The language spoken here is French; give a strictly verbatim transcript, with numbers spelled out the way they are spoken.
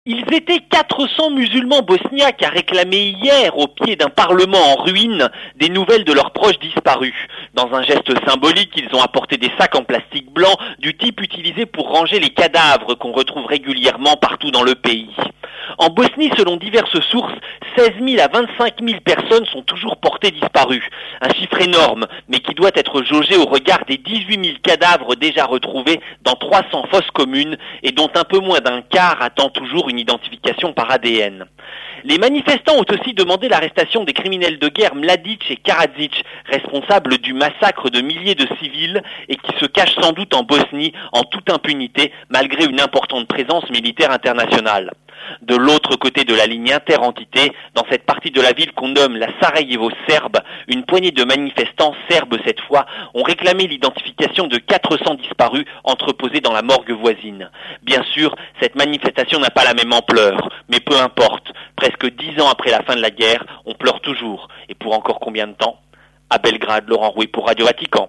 Ils étaient quatre cents musulmans bosniaques à réclamer hier, au pied d'un parlement en ruine, des nouvelles de leurs proches disparus. Dans un geste symbolique, ils ont apporté des sacs en plastique blanc du type utilisé pour ranger les cadavres qu'on retrouve régulièrement partout dans le pays. En Bosnie, selon diverses sources, seize mille à vingt-cinq mille personnes sont toujours portées disparues. Un chiffre énorme, mais qui doit être jaugé au regard des dix-huit mille cadavres déjà retrouvés dans trois cents fosses communes et dont un peu moins d'un quart attend toujours une identification par A D N. Les manifestants ont aussi demandé l'arrestation des criminels de guerre Mladic et Karadzic, responsables du massacre de milliers de civils et qui se cachent sans doute en Bosnie en toute impunité malgré une importante présence militaire internationale. De l'autre côté de la ligne interentité, dans cette partie de la ville qu'on nomme la Sarajevo serbe, une poignée de manifestants serbes cette fois ont réclamé l'identification de quatre cents disparus entreposés dans la morgue voisine. Bien sûr, cette manifestation n'a pas la même ampleur, mais peu importe, presque dix ans après la fin de la guerre, on pleure toujours. Et pour encore combien de temps ? À Belgrade, Laurent Rouy pour Radio Vatican.